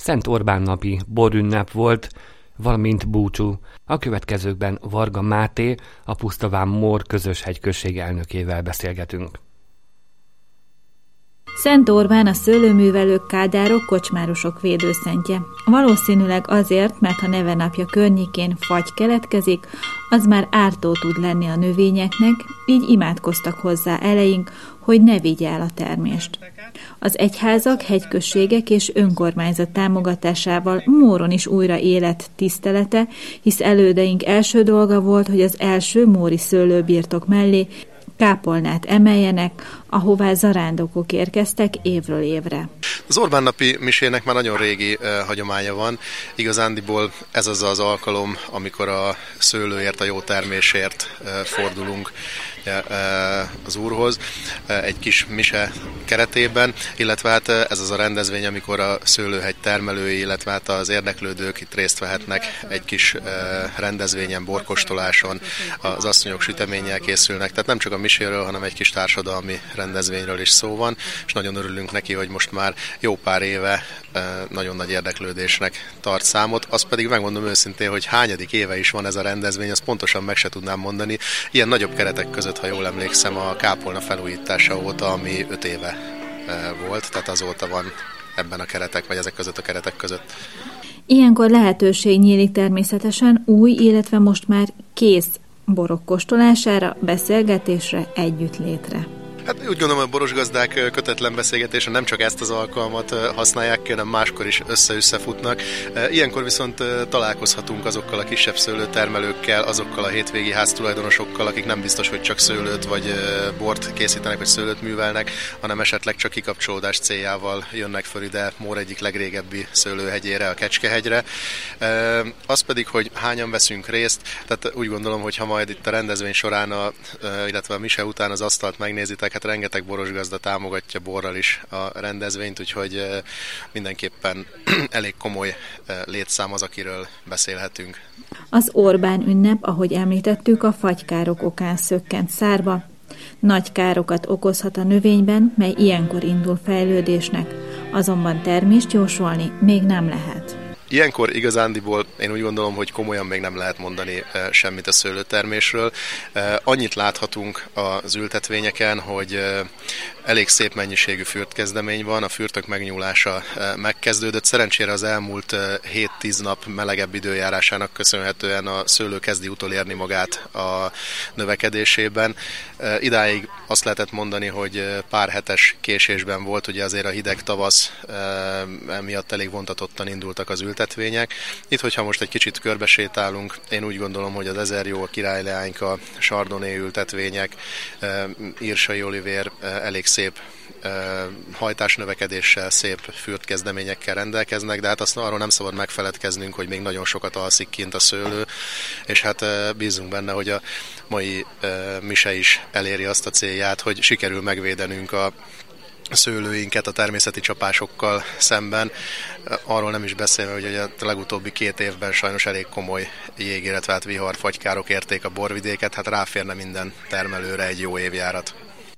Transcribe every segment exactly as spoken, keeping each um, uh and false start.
Szent Orbán napi borünnep volt, valamint búcsú. A következőkben Varga Máté, a Pusztaván Mór közös hegyközség elnökével beszélgetünk. Szent Orbán a szőlőművelők, kádárok, kocsmárosok védőszentje. Valószínűleg azért, mert ha nevenapja környékén fagy keletkezik, az már ártó tud lenni a növényeknek, így imádkoztak hozzá eleink, hogy ne vigye el a termést. Az egyházak, hegyközségek és önkormányzat támogatásával Móron is újra élet tisztelete, hisz elődeink első dolga volt, hogy az első móri szőlőbirtok mellé kápolnát emeljenek, ahová zarándokok érkeztek évről évre. Az Orbán napi misének már nagyon régi uh, hagyománya van. Igazándiból ez az az alkalom, amikor a szőlőért, a jó termésért uh, fordulunk az Úrhoz egy kis mise keretében, illetve hát ez az a rendezvény, amikor a szőlőhegy termelői, illetve hát az érdeklődők itt részt vehetnek egy kis rendezvényen, borkostoláson, az asszonyok süteménnyel készülnek, tehát nem csak a miséről, hanem egy kis társadalmi rendezvényről is szó van, és nagyon örülünk neki, hogy most már jó pár éve nagyon nagy érdeklődésnek tart számot. Azt pedig megmondom őszintén, hogy hányadik éve is van ez a rendezvény, azt pontosan meg se tudnám mondani. Ilyen nagyobb keretek között, ha jól emlékszem, a kápolna felújítása óta, ami öt éve volt, tehát azóta van ebben a keretek, vagy ezek között a keretek között. Ilyenkor lehetőség nyílik természetesen új, illetve most már kész borok kóstolására, beszélgetésre, együttlétre. Hát úgy gondolom, hogy a borosgazdák kötetlen beszélgetésre nem csak ezt az alkalmat használják, hanem máskor is össze-összefutnak. Ilyenkor viszont találkozhatunk azokkal a kisebb szőlőtermelőkkel, azokkal a hétvégi háztulajdonosokkal, akik nem biztos, hogy csak szőlőt vagy bort készítenek, vagy szőlőt művelnek, hanem esetleg csak kikapcsolódás céljával jönnek föl ide Mór egyik legrégebbi szőlőhegyére, a Kecskehegyre. Az pedig, hogy hányan veszünk részt, tehát úgy gondolom, hogy ha majd itt a rendezvény során, a, illetve a mise után az asztalt megnézitek, hát rengeteg borosgazda támogatja borral is a rendezvényt, úgyhogy mindenképpen elég komoly létszám az, akiről beszélhetünk. Az Orbán ünnep, ahogy említettük, a fagykárok okán szökkent szárba. Nagy károkat okozhat a növényben, mely ilyenkor indul fejlődésnek, azonban termést jósolni még nem lehet. Ilyenkor igazándiból én úgy gondolom, hogy komolyan még nem lehet mondani semmit a szőlőtermésről. Annyit láthatunk az ültetvényeken, hogy elég szép mennyiségű fürtkezdemény van, a fürtök megnyúlása megkezdődött. Szerencsére az elmúlt hét-tíz nap melegebb időjárásának köszönhetően a szőlő kezdi utolérni magát a növekedésében. Idáig azt lehetett mondani, hogy pár hetes késésben volt, ugye azért a hideg tavasz miatt elég vontatottan indultak az ültetvények. Itt, hogyha most egy kicsit körbesétálunk, én úgy gondolom, hogy az Ezerjó, a Királyleányka, Chardonnay ültetvények, Irsai Olivér elég szép hajtásnövekedéssel, szép fürtkezdeményekkel rendelkeznek, de hát azt arról nem szabad megfeledkeznünk, hogy még nagyon sokat alszik kint a szőlő, és hát bízunk benne, hogy a mai mise is eléri azt a célját, hogy sikerül megvédenünk a szőlőinket a természeti csapásokkal szemben. Arról nem is beszélve, hogy a legutóbbi két évben sajnos elég komoly jég, illetve hát vihar, fagykárok érték a borvidéket, hát ráférne minden termelőre egy jó évjárat.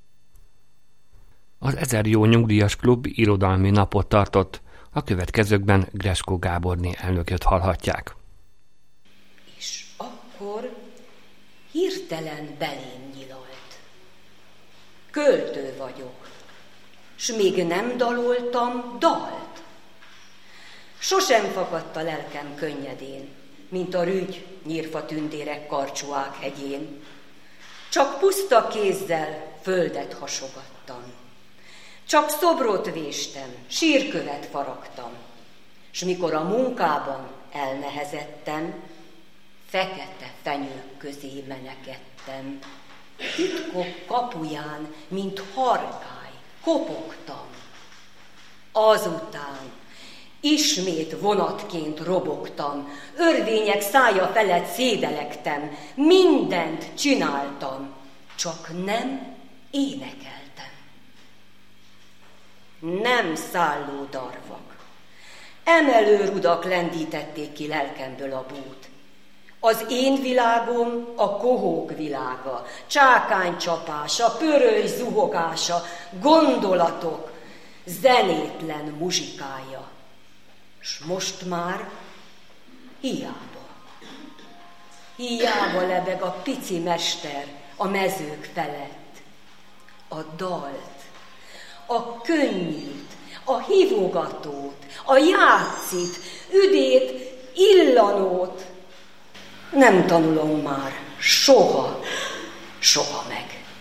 Az Ezerjó Nyugdíjas Klub irodalmi napot tartott. A következőkben Greskó Gáborné elnököt hallhatják. És akkor hirtelen belém nyilalt. Költő vagyok, s még nem daloltam dalt. Sosem fakadt a lelkem könnyedén, mint a rügy nyírfa tündérek Karcsuák hegyén. Csak puszta kézzel földet hasogattam. Csak szobrot véstem, sírkövet faragtam, s mikor a munkában elnehezettem, fekete fenyők közé menekedtem. Titkok kapuján, mint harkály, kopogtam. Azután ismét vonatként robogtam, örvények szája felett szédelektem, mindent csináltam, csak nem énekeltem. Nem szálló darvak, emelő rudak lendítették ki lelkemből a bút. Az én világom a kohók világa, csákánycsapása, pöröly zuhogása, gondolatok, zenétlen muzsikája. s most már hiába. Hiába lebeg a pici mester a mezők felett. A dalt, a könnyűt, a hívogatót, a játszit, üdét, illanót nem tanulom már soha, soha meg.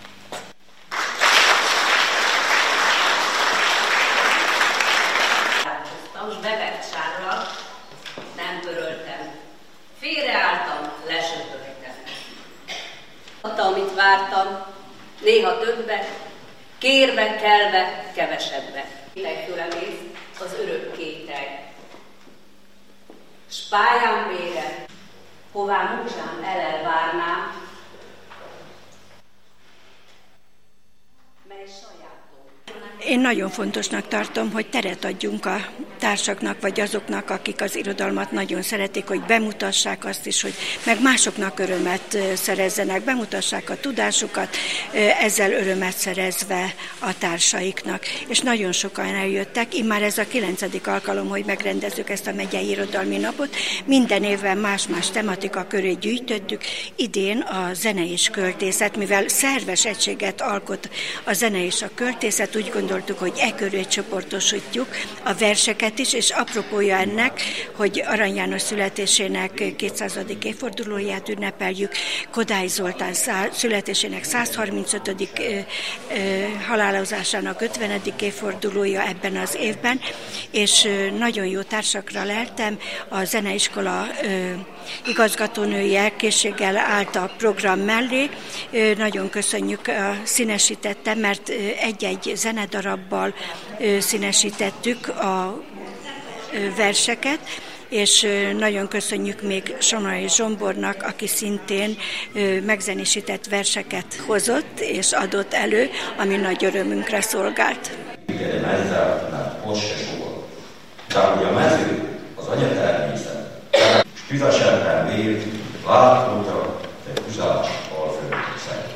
Most bevett sárral, nem töröltem. Félreálltam, lesöpöltem. Adta, amit vártam, néha többet, kérve, kelve, kevesebbe. Legfőle mész az örök kéteg. S pályán vére, hová múzsán elelvárnám, mely sajátom. Én nagyon fontosnak tartom, hogy teret adjunk a társaknak, vagy azoknak, akik az irodalmat nagyon szeretik, hogy bemutassák azt is, hogy meg másoknak örömet szerezzenek, bemutassák a tudásukat, ezzel örömet szerezve a társaiknak. És nagyon sokan eljöttek, immár ez a kilencedik alkalom, hogy megrendezzük ezt a megyei irodalmi napot. Minden évben más-más tematika köré gyűjtöttük. Idén a zene és költészet, mivel szerves egységet alkot a zene és a költészet, úgy gondoltuk, hogy e köré csoportosítjuk a verseket is, és apropója ennek, hogy Arany János születésének kétszázadik évfordulóját ünnepeljük, Kodály Zoltán születésének százharmincötödik halálozásának ötvenedik évfordulója ebben az évben, és nagyon jó társakra leltem, a zeneiskola igazgatónője készséggel állt a program mellé. Nagyon köszönjük, színesítette, mert egy-egy zenedarabbal színesítettük a verseket, és nagyon köszönjük még Sonai Zsombornak, aki szintén megzenésített verseket hozott és adott elő, ami nagy örömünkre szolgált. Tehát a mező az anyatermészet, és tüzesetben vér, láthatóra, de uzás alföldön szent.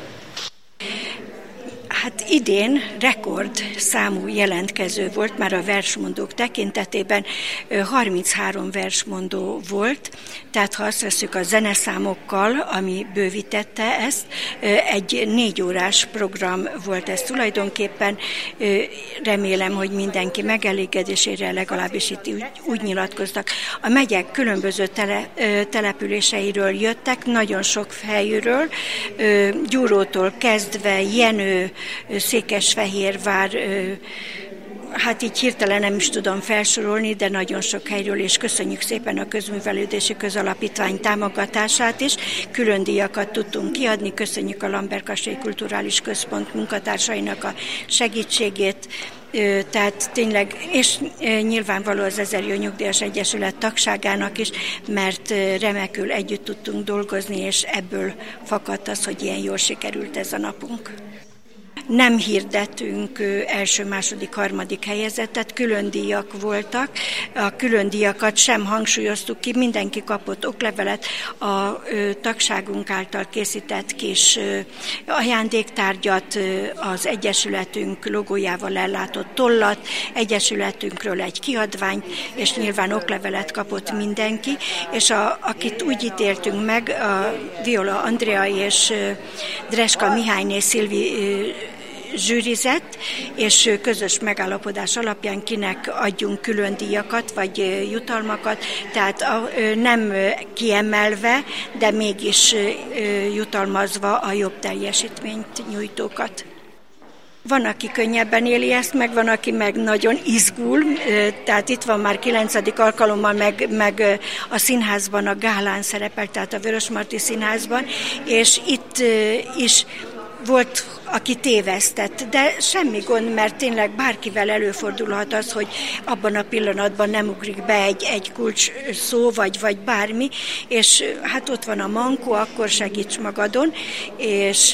Hát idén rekord számú jelentkező volt, már a versmondók tekintetében harminchárom versmondó volt, tehát ha azt veszük a zeneszámokkal, ami bővítette ezt, egy négy órás program volt ez tulajdonképpen. Remélem, hogy mindenki megelégedésére legalábbis itt úgy, úgy nyilatkoztak. A megyek különböző tele, településeiről jöttek, nagyon sok helyről, Gyúrótól kezdve Jenő, Székesfehérvár, hát így hirtelen nem is tudom felsorolni, de nagyon sok helyről, és köszönjük szépen a Közművelődési Közalapítvány támogatását is. Külön díjakat tudtunk kiadni, köszönjük a Lamberkasélyi Kulturális Központ munkatársainak a segítségét, tehát tényleg, és nyilvánvaló az Ezer Jó Nyugdíjas Egyesület tagságának is, mert remekül együtt tudtunk dolgozni, és ebből fakadt az, hogy ilyen jól sikerült ez a napunk. Nem hirdetünk első, második, harmadik helyezettet, külön díjak voltak. A külön díjakat sem hangsúlyoztuk ki, mindenki kapott oklevelet, a tagságunk által készített kis ajándéktárgyat, az egyesületünk logójával ellátott tollat, egyesületünkről egy kiadványt, és nyilván oklevelet kapott mindenki, és a, akit úgy ítéltünk meg, a Viola Andrea és Dreska Mihályné Szilvi zsűrizett, és közös megállapodás alapján kinek adjunk külön díjakat, vagy jutalmakat, tehát nem kiemelve, de mégis jutalmazva a jobb teljesítményt nyújtókat. Van, aki könnyebben éli ezt, meg van, aki meg nagyon izgul, tehát itt van már kilencedik alkalommal, meg, meg a színházban, a gálán szerepel, tehát a Vörösmarty Színházban, és itt is volt, aki tévesztett, de semmi gond, mert tényleg bárkivel előfordulhat az, hogy abban a pillanatban nem ugrik be egy, egy kulcs szó, vagy, vagy bármi, és hát ott van a mankó, akkor segíts magadon, és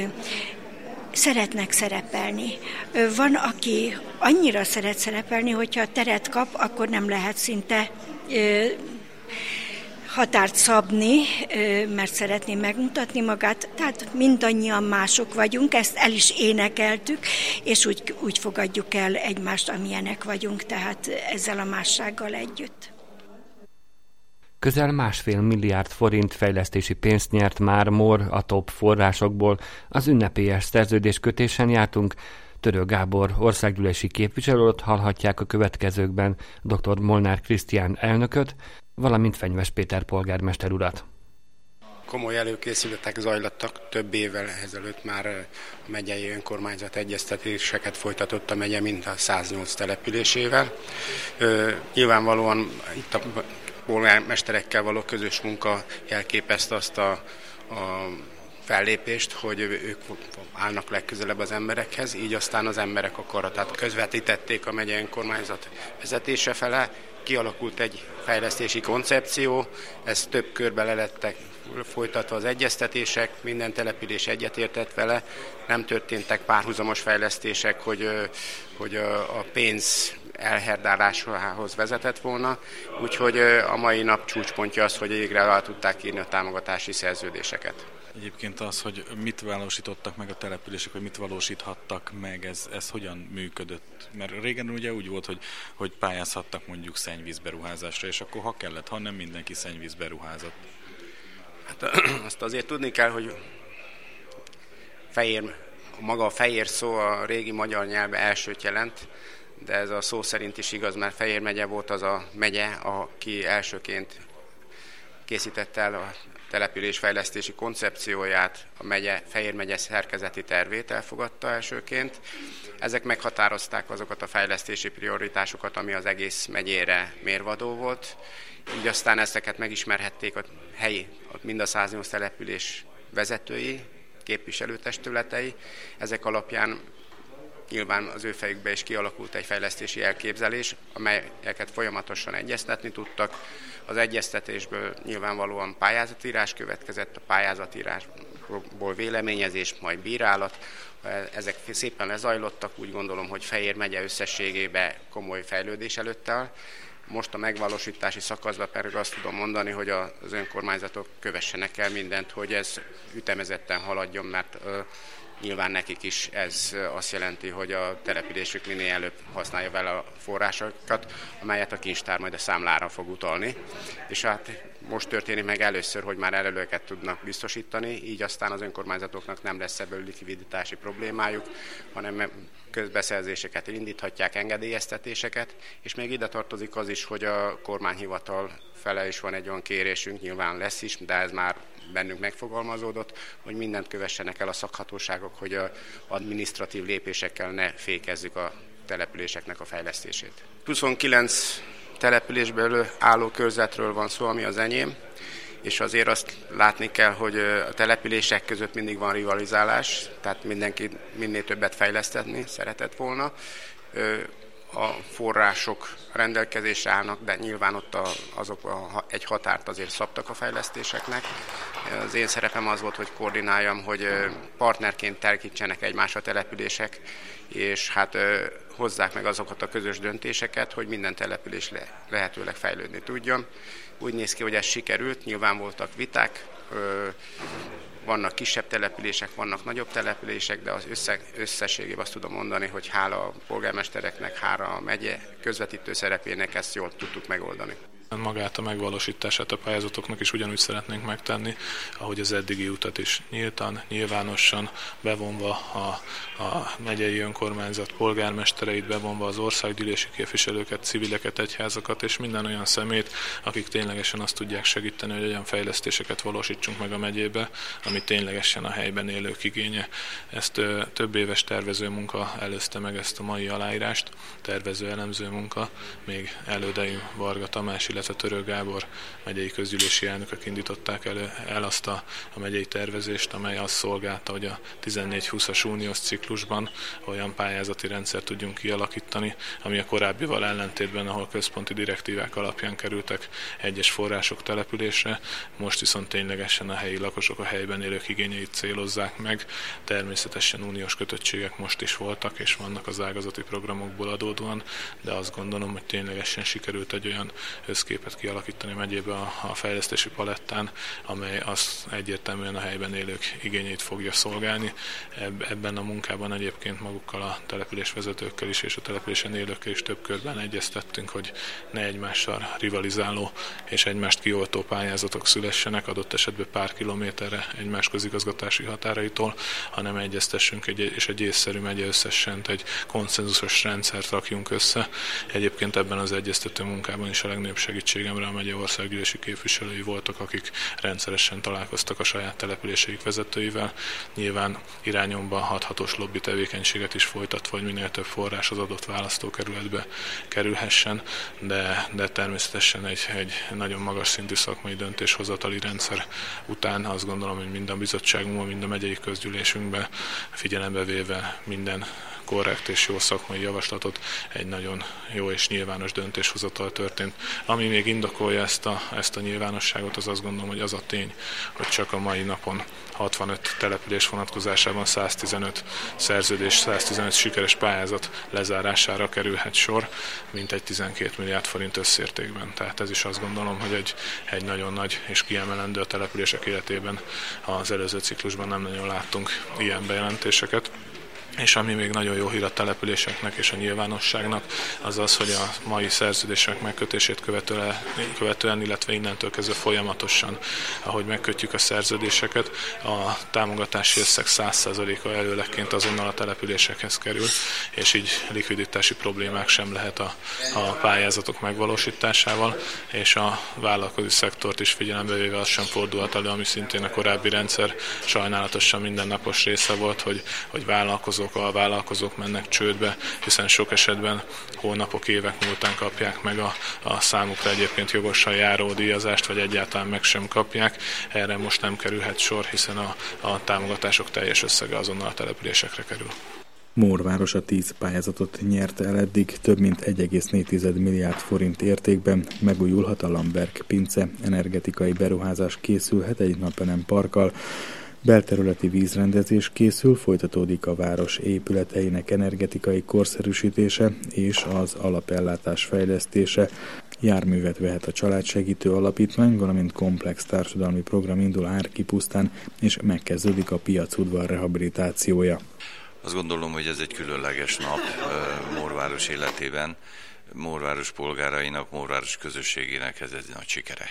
szeretnek szerepelni. Van, aki annyira szeret szerepelni, hogyha teret kap, akkor nem lehet szinte határt szabni, mert szeretném megmutatni magát, tehát mindannyian mások vagyunk, ezt el is énekeltük, és úgy, úgy fogadjuk el egymást, amilyenek vagyunk, tehát ezzel a mássággal együtt. Közel másfél milliárd forint fejlesztési pénzt nyert már MOR a top forrásokból. Az ünnepélyes szerződéskötésen jártunk. Törő Gábor országgyűlési képviselőt hallhatják a következőkben, dr. Molnár Krisztián elnököt, valamint Fenyves Péter polgármester urat. Komoly előkészületek zajlottak, több évvel ezelőtt már a megyei önkormányzat egyeztetéseket folytatott a megye mind a száznyolc településével. Nyilvánvalóan itt a polgármesterekkel való közös munka jelképezte azt a, a fellépést, hogy ők állnak legközelebb az emberekhez, így aztán az emberek akaratát közvetítették a megyei önkormányzat vezetése fele, kialakult egy fejlesztési koncepció, ez több körbe le lettek folytatva az egyeztetések, minden település egyetértett vele, nem történtek párhuzamos fejlesztések, hogy, hogy a pénz elherdálásához vezetett volna, úgyhogy a mai nap csúcspontja az, hogy végre el tudták írni a támogatási szerződéseket. Egyébként az, hogy mit valósítottak meg a települések, vagy mit valósíthattak meg, ez, ez hogyan működött? Mert régen ugye úgy volt, hogy, hogy pályázhattak mondjuk szennyvízberuházásra, és akkor ha kellett, ha nem mindenki szennyvízberuházott. Hát azt azért tudni kell, hogy fehér, maga a fehér szó a régi magyar nyelven elsőt jelent, de ez a szó szerint is igaz, mert Fejér megye volt az a megye, aki elsőként készítette el a településfejlesztési koncepcióját, a megye, Fejér megye szerkezeti tervét elfogadta elsőként. Ezek meghatározták azokat a fejlesztési prioritásokat, ami az egész megyére mérvadó volt. Így aztán ezeket megismerhették a helyi, mind a száznyolc település vezetői, képviselőtestületei. Ezek alapján nyilván az ő fejükbe is kialakult egy fejlesztési elképzelés, amelyeket folyamatosan egyeztetni tudtak. Az egyeztetésből nyilvánvalóan pályázatírás következett, a pályázatírásból véleményezés, majd bírálat. Ezek szépen lezajlottak, úgy gondolom, hogy Fejér megye összességében komoly fejlődés előtt áll. Most a megvalósítási szakaszban pedig azt tudom mondani, hogy az önkormányzatok kövessenek el mindent, hogy ez ütemezetten haladjon, mert nyilván nekik is ez azt jelenti, hogy a településük minél előbb használja vele a forrásokat, amelyet a kincstár majd a számlára fog utalni. És hát most történik meg először, hogy már előlőket tudnak biztosítani, így aztán az önkormányzatoknak nem lesz ebből likviditási problémájuk, hanem közbeszerzéseket indíthatják, engedélyeztetéseket, és még ide tartozik az is, hogy a kormányhivatal fele is van egy olyan kérésünk, nyilván lesz is, de ez már bennünk megfogalmazódott, hogy mindent kövessenek el a szakhatóságok, hogy az adminisztratív lépésekkel ne fékezzük a településeknek a fejlesztését. huszonkilenc településből álló körzetről van szó, ami az enyém, és azért azt látni kell, hogy a települések között mindig van rivalizálás, tehát mindenki minél többet fejlesztetni szeretett volna. A források rendelkezésre állnak, de nyilván ott a, azok a, egy határt azért szabtak a fejlesztéseknek. Az én szerepem az volt, hogy koordináljam, hogy partnerként telkítsenek egymás a települések, és hát hozzák meg azokat a közös döntéseket, hogy minden település le, lehetőleg fejlődni tudjon. Úgy néz ki, hogy ez sikerült, nyilván voltak viták, vannak kisebb települések, vannak nagyobb települések, de az össze, összességében azt tudom mondani, hogy hála a polgármestereknek, hála a megye közvetítő szerepének ezt jól tudtuk megoldani. Magát a megvalósítását a pályázatoknak is ugyanúgy szeretnénk megtenni, ahogy az eddigi utat is nyíltan, nyilvánosan, bevonva a, a megyei önkormányzat polgármestereit, bevonva az országgyűlési képviselőket, civileket, egyházakat és minden olyan szemét, akik ténylegesen azt tudják segíteni, hogy olyan fejlesztéseket valósítsunk meg a megyébe, ami ténylegesen a helyben élők igénye. Ezt ö, több éves tervező munka előzte meg ezt a mai aláírást, tervező elemző munka, még elődeim Varga Tamás, illetve Törő Gábor megyei közgyűlési elnökök indították elő, el azt a, a megyei tervezést, amely azt szolgálta, hogy a tizennégy húszas uniós ciklusban olyan pályázati rendszert tudjunk kialakítani, ami a korábbival ellentétben, ahol központi direktívák alapján kerültek egyes források településre, most viszont ténylegesen a helyi lakosok, a helyben élők igényeit célozzák meg. Természetesen uniós kötöttségek most is voltak, és vannak az ágazati programokból adódóan, de azt gondolom, hogy ténylegesen sikerült egy olyan képet kialakítani a megyébe a, a fejlesztési palettán, amely azt egyértelműen a helyben élők igényeit fogja szolgálni. Ebben a munkában egyébként magukkal a településvezetőkkel is és a településen élőkkel is több körben egyeztettünk, hogy ne egymással rivalizáló és egymást kioltó pályázatok szülessenek, adott esetben pár kilométerre egymás közigazgatási határaitól, hanem egyeztessünk egy, és egy észszerű megye összessent egy konszenzusos rendszert rakjunk össze. Egyébként ebben az egyeztető munkában is a legnagyobb segítségemre a megye országgyűlési képviselői voltak, akik rendszeresen találkoztak a saját településeik vezetőivel. Nyilván irányomban hathatós lobby tevékenységet is folytatva, hogy minél több forrás az adott választókerületbe kerülhessen, de, de természetesen egy, egy nagyon magas szintű szakmai döntéshozatali rendszer után azt gondolom, hogy mind a bizottságunkban, mind a megyei közgyűlésünkben figyelembe véve minden korrekt és jó szakmai javaslatot egy nagyon jó és nyilvános döntéshozatal történt. Ami még indokolja ezt a, ezt a nyilvánosságot, az azt gondolom, hogy az a tény, hogy csak a mai napon hatvanöt település vonatkozásában száztizenöt szerződés, száztizenöt sikeres pályázat lezárására kerülhet sor, mintegy tizenkét milliárd forint összértékben. Tehát ez is azt gondolom, hogy egy, egy nagyon nagy és kiemelendő a települések életében. Az előző ciklusban nem nagyon láttunk ilyen bejelentéseket. És ami még nagyon jó hír a településeknek és a nyilvánosságnak, az az, hogy a mai szerződések megkötését követően, követően, illetve innentől kezdve folyamatosan, ahogy megkötjük a szerződéseket, a támogatási összeg száz százaléka előlegként azonnal a településekhez kerül, és így likviditási problémák sem lehet a, a pályázatok megvalósításával, és a vállalkozói szektort is figyelembe véve az sem fordulhat elő, ami szintén a korábbi rendszer sajnálatosan mindennapos része volt, hogy, hogy vállalkozó a vállalkozók mennek csődbe, hiszen sok esetben hónapok, évek múltán kapják meg a, a számukra egyébként jogosan járó díjazást, vagy egyáltalán meg sem kapják. Erre most nem kerülhet sor, hiszen a, a támogatások teljes összege azonnal a településekre kerül. Mór városa tíz pályázatot nyert el eddig, több mint egy egész négy milliárd forint értékben. Megújulhat a Lamberg pince, energetikai beruházás készülhet egy napelem parkkal, belterületi vízrendezés készül, folytatódik a város épületeinek energetikai korszerűsítése és az alapellátás fejlesztése. Járművet vehet a Családsegítő Alapítvány, valamint komplex társadalmi program indul Árkipusztán, és megkezdődik a piacudvar rehabilitációja. Azt gondolom, hogy ez egy különleges nap Mórváros életében. Mórváros polgárainak, Mórváros közösségének ez egy nagy sikere.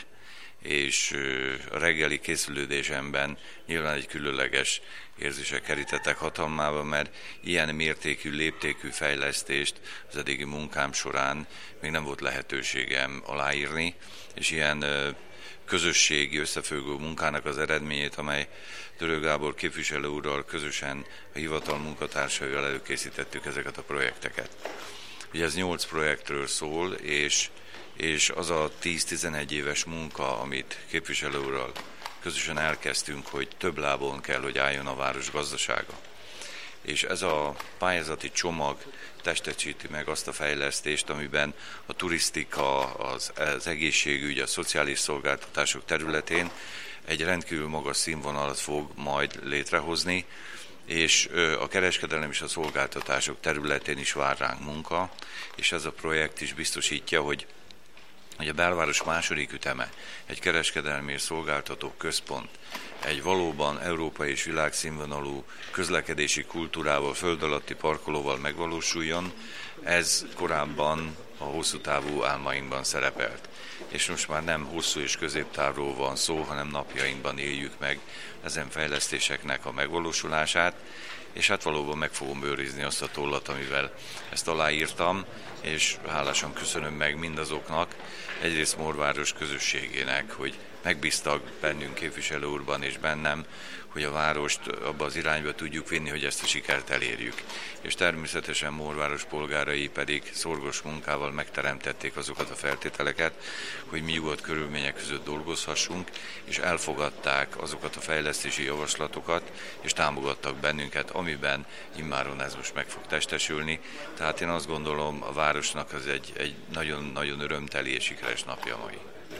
És a reggeli készülődésemben nyilván egy különleges érzések kerítettek hatalmába, mert ilyen mértékű, léptékű fejlesztést az eddigi munkám során még nem volt lehetőségem aláírni, és ilyen közösségi összefüggő munkának az eredményét, amely Törő Gábor képviselő úrral közösen a hivatal munkatársaival előkészítettük ezeket a projekteket. Ugye ez nyolc projektről szól, és és az a tíz-tizenegy éves munka, amit képviselő úrral közösen elkezdtünk, hogy több lábon kell, hogy álljon a város gazdasága. És ez a pályázati csomag testesíti meg azt a fejlesztést, amiben a turisztika, az, az egészségügy, a szociális szolgáltatások területén egy rendkívül magas színvonalat fog majd létrehozni, és a kereskedelem és a szolgáltatások területén is vár ránk munka, és ez a projekt is biztosítja, hogy hogy a belváros második üteme, egy kereskedelmi és szolgáltató központ, egy valóban európai és világszínvonalú közlekedési kultúrával, föld alatti parkolóval megvalósuljon, ez korábban a hosszú távú álmainkban szerepelt. És most már nem hosszú és középtávról van szó, hanem napjainkban éljük meg ezen fejlesztéseknek a megvalósulását, és hát valóban meg fogom őrizni azt a tollat, amivel ezt aláírtam, és hálásan köszönöm meg mindazoknak, egyrészt Mórváros közösségének, hogy megbíztak bennünk képviselő úrban és bennem, hogy a várost abba az irányba tudjuk vinni, hogy ezt a sikert elérjük. És természetesen Mórváros polgárai pedig szorgos munkával megteremtették azokat a feltételeket, hogy mi nyugodt körülmények között dolgozhassunk, és elfogadták azokat a fejlesztési javaslatokat, és támogattak bennünket, amiben immáron ez most meg fog testesülni. Tehát én azt gondolom, a városnak az egy, egy nagyon-nagyon örömteli és sikeres napja mai.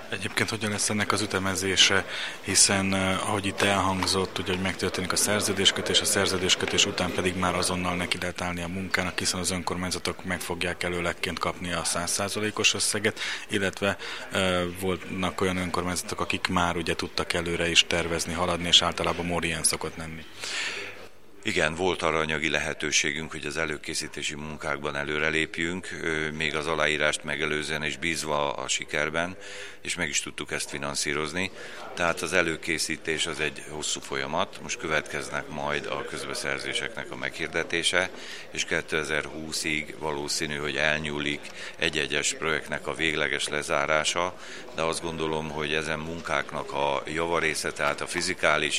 Egyébként hogyan lesz ennek az ütemezése, hiszen ahogy itt elhangzott, ugye, hogy megtörténik a szerződéskötés, a szerződéskötés után pedig már azonnal neki lehet állni a munkának, hiszen az önkormányzatok meg fogják előlegként kapni a száz százalékos összeget, illetve e, voltak olyan önkormányzatok, akik már ugye tudtak előre is tervezni, haladni, és általában mód ilyen szokott lenni. Igen, volt arra anyagi lehetőségünk, hogy az előkészítési munkákban előrelépjünk, még az aláírást megelőzően és bízva a sikerben, és meg is tudtuk ezt finanszírozni. Tehát az előkészítés az egy hosszú folyamat, most következnek majd a közbeszerzéseknek a meghirdetése, és kétezer-húszig valószínű, hogy elnyúlik egy-egyes projektnek a végleges lezárása, de azt gondolom, hogy ezen munkáknak a javarésze, tehát a fizikális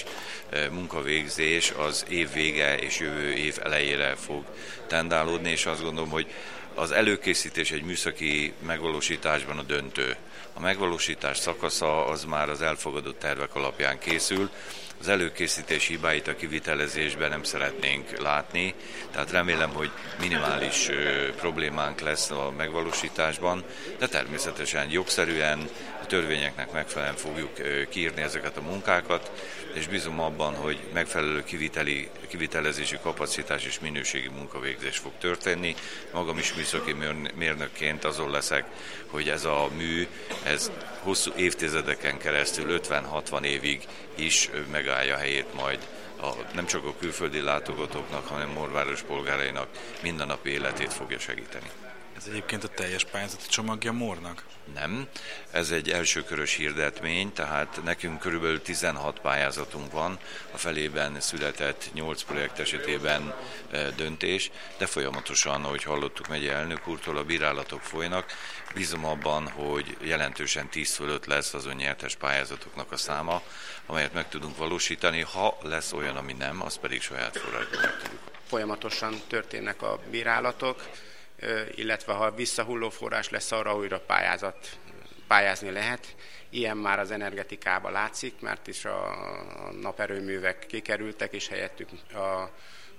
munkavégzés az év vége és jövő év elejére fog tendálódni, és azt gondolom, hogy az előkészítés egy műszaki megvalósításban a döntő. A megvalósítás szakasza az már az elfogadott tervek alapján készül. Az előkészítés hibáit a kivitelezésben nem szeretnénk látni, tehát remélem, hogy minimális ö, problémánk lesz a megvalósításban, de természetesen jogszerűen, a törvényeknek megfelelően fogjuk ö, kiírni ezeket a munkákat, és bízom abban, hogy megfelelő kiviteli, kivitelezési kapacitás és minőségi munkavégzés fog történni. Magam is műszaki mérnökként azon leszek, hogy ez a mű, ez hosszú évtizedeken keresztül, ötven-hatvan évig is megállja a helyét majd a, nem csak a külföldi látogatóknak, hanem Morváros polgárainak mindennapi életét fogja segíteni. Ez egyébként a teljes pályázati csomagja Mornak? Nem, ez egy elsőkörös hirdetmény, tehát nekünk körülbelül tizenhat pályázatunk van, a felében született nyolc projekt esetében döntés, de folyamatosan, ahogy hallottuk megye elnök úrtól, a bírálatok folynak. Bízom abban, hogy jelentősen tíz fölött lesz az önnyertes pályázatoknak a száma, amelyet meg tudunk valósítani, ha lesz olyan, ami nem, az pedig saját forrásból meg tudjuk. Folyamatosan történnek a bírálatok, illetve ha visszahulló forrás lesz, arra újra pályázat, pályázni lehet. Ilyen már az energetikában látszik, mert is a naperőművek kikerültek, és helyettük a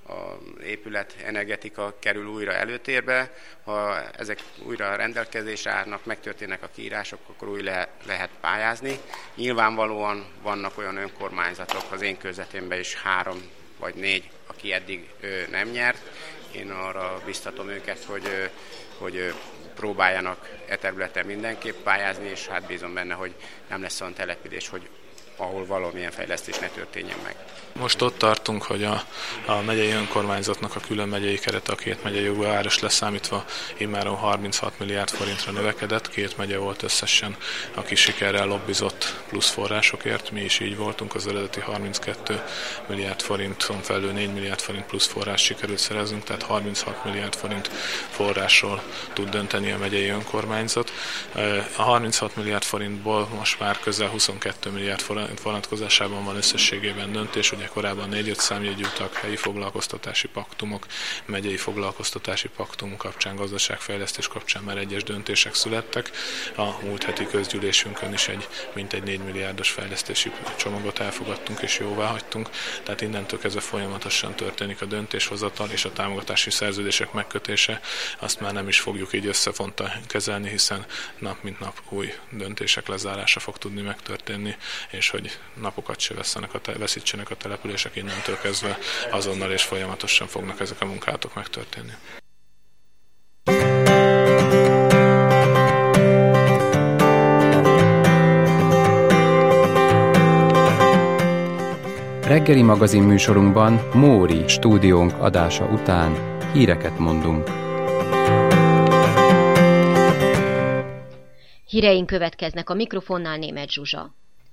a épület energetika kerül újra előtérbe. Ha ezek újra rendelkezésre állnak, megtörténnek a kiírások, akkor új le- lehet pályázni. Nyilvánvalóan vannak olyan önkormányzatok, az én körzetemben is három vagy négy, aki eddig ö, nem nyert. Én arra biztatom őket, hogy, ö, hogy ö, próbáljanak e területen mindenképp pályázni, és hát bízom benne, hogy nem lesz olyan település, hogy ahol valamilyen fejlesztés ne történjen meg. Most ott tartunk, hogy a, a megyei önkormányzatnak a külön megyei kerete a két megyei jogváros leszámítva immáron harminchat milliárd forintra növekedett. Két megye volt összesen, aki sikerrel lobbizott plusz forrásokért. Mi is így voltunk, az eredeti harminckettő milliárd forinton felül négy milliárd forint plusz forrás sikerült szereznünk, tehát harminchat milliárd forint forrásról tud dönteni a megyei önkormányzat. A harminchat milliárd forintból most már közel huszonkettő milliárd forint vonatkozásában van összességében döntés. Ugye korábban négy-öt számjegyű utak, helyi foglalkoztatási paktumok, megyei foglalkoztatási paktum kapcsán, gazdaságfejlesztés kapcsán már egyes döntések születtek. A múlt heti közgyűlésünkön is egy mintegy négy milliárdos fejlesztési csomagot elfogadtunk és jóvá hagytunk. Tehát innentől kezdve folyamatosan történik a döntéshozatal és a támogatási szerződések megkötése. Azt már nem is fogjuk így összefonta kezelni, hiszen nap mint nap új döntések lezárása fog tudni megtörténni, és hogy napokat se vesztenek a te- veszítsenek a települések, innentől kezdve azonnal és folyamatosan fognak ezek a munkálatok megtörténni. Reggeli magazin műsorunkban Móri stúdiónk adása után híreket mondunk. Híreink következnek, a mikrofonnál Németh Zsuzsa.